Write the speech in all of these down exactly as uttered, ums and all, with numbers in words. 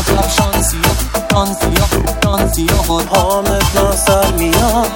عجب شانسی شانسی شانسی حامد ناصر میاد.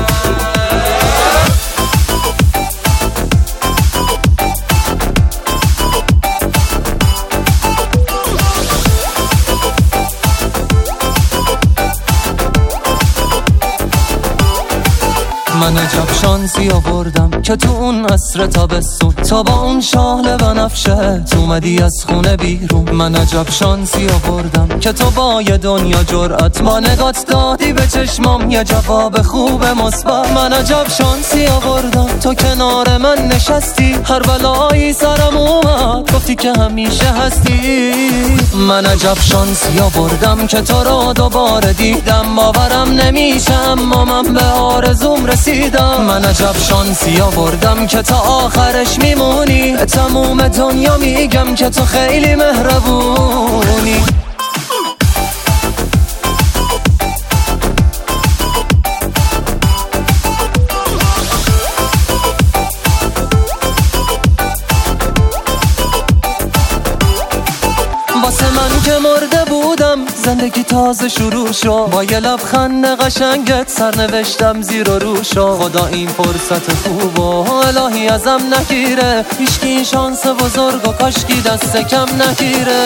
من عجب شانسی آوردم که تو اون عصر تابستون تا با اون شاله بنفشه تو اومدی از خونه بیرون. من عجب شانسی آوردم که تو با یه دنیا جرأت با نگات دادی به چشمام یه جواب خوب مثبت. من عجب شانسی آوردم تو کنار من نشستی، هر بلایی سرم اومد گفتی که همیشه هستی. من عجب شانسی آوردم که تو رو دوباره دیدم، باورم نمیشه اما من به آرزوم رسیدم. من عجب شانسی آوردم که تا آخرش میمونی، تموم دنیا میگم که تو خیلی مهربونی. واسه من که مرده بودم زندگی تازه شروع شو، با یه لبخند قشنگت سرنوشتم زیر و رو شو. خدا این فرصت خوب و الهی ازم نگیره، هیچکی این شانس بزرگ و کاشکی دست کم نگیره.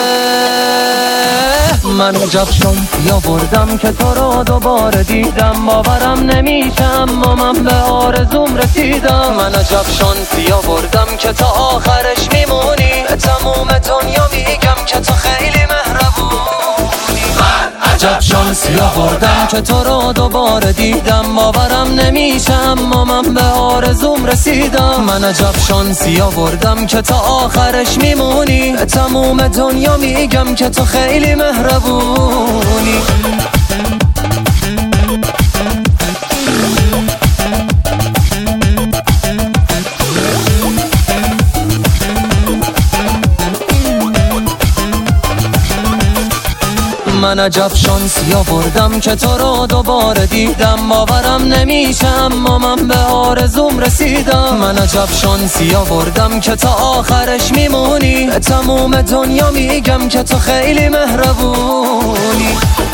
من عجب شانسی آوردم که تو رو دوباره دیدم، باورم نمیشه اما من به آرزوم رسیدم. من عجب شانسی آوردم که تا آخرش میمونی، تموم دنیا میگم که تو خیلی مهربونی. من عجب شانسی آوردم که تو رو دوباره دیدم، باورم نمیشه اما من به آرزوم رسیدم. من عجب شانسی آوردم که تا آخرش میمونی، تموم دنیا میگم که تو خیلی مهربونی. من عجب شانسی آوردم که تو رو دوباره دیدم، باورم نمیشه اما من به آرزوم رسیدم. من عجب شانسی آوردم که تا آخرش میمونی، تموم دنیا میگم که تو خیلی مهربونی.